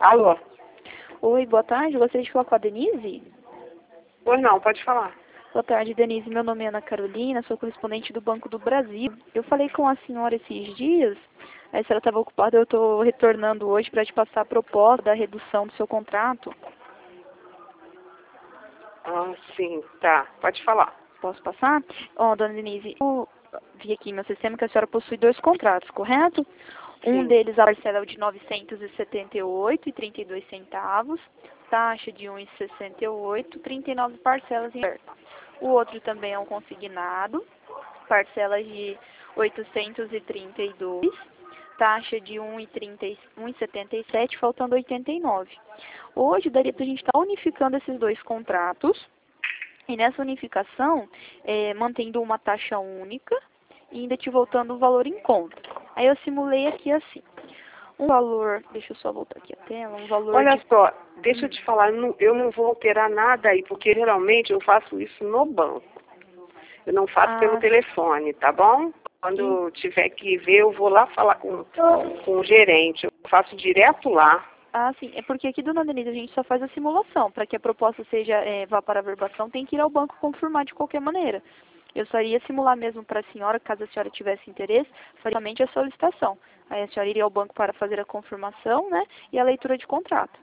Alô? Oi, boa tarde. Gostaria de falar com a Denise? Pois não, pode falar. Boa tarde, Denise. Meu nome é Ana Carolina, sou correspondente do Banco do Brasil. Eu falei com a senhora esses dias, a senhora estava ocupada, eu estou retornando hoje para te passar a proposta da redução do seu contrato. Ah, sim, tá. Pode falar. Posso passar? Ó, dona Denise, eu vi aqui no meu sistema que a senhora possui 2 contratos, correto? Um Sim. deles, a parcela é de R$ 978,32, taxa de R$ 1,68, 39 parcelas em aberto. O outro também é um consignado, parcelas de R$ 832, taxa de R$ 1,77, faltando R$ 89. Hoje daria para a gente estar unificando esses 2 contratos, e nessa unificação, mantendo uma taxa única e ainda te voltando o valor em conta. Aí eu simulei aqui assim, um valor, deixa eu só voltar aqui a tela, um valor Olha de... só, deixa eu te falar, eu não vou alterar nada aí, porque geralmente eu faço isso no banco. Eu não faço pelo telefone, tá bom? Quando tiver que ver, eu vou lá falar com o gerente. Eu faço direto lá. Ah, sim. É porque aqui, dona Denise, a gente só faz a simulação. Para que a proposta seja vá para a averbação, tem que ir ao banco confirmar de qualquer maneira. Eu só iria simular mesmo para a senhora, caso a senhora tivesse interesse, faria somente a solicitação. Aí a senhora iria ao banco para fazer a confirmação, né, e a leitura de contrato.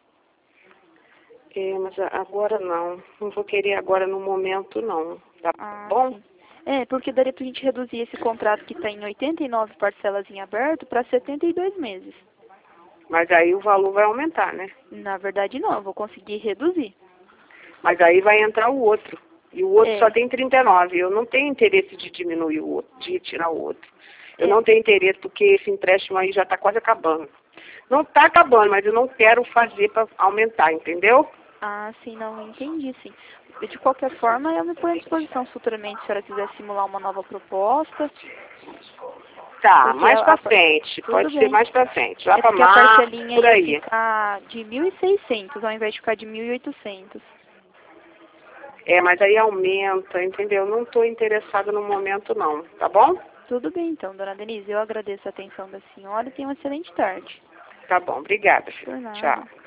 Mas agora não. Não vou querer agora no momento, não. Tá bom? Sim. Porque daria para a gente reduzir esse contrato que está em 89 parcelas em aberto para 72 meses. Mas aí o valor vai aumentar, né? Na verdade, não. Eu vou conseguir reduzir. Mas aí vai entrar o outro. E o outro só tem 39. Eu não tenho interesse de diminuir o outro, de tirar o outro. Eu não tenho interesse porque esse empréstimo aí já está quase acabando. Não está acabando, mas eu não quero fazer para aumentar, entendeu? Ah, sim, não entendi, sim. De qualquer forma, eu me ponho à disposição futuramente, se a senhora quiser simular uma nova proposta. Tá, Porque mais pra frente. tudo Pode ser bem. mais pra frente. Lá pra Porque a março, parcelinha por ia aí. ficar de 1.600 ao invés de ficar de 1.800. Mas aí aumenta, entendeu? Não estou interessada no momento, não. Tá bom? Tudo bem, então, dona Denise. Eu agradeço a atenção da senhora e tenha uma excelente tarde. Tá bom. Obrigada, Por filha. nada. Tchau.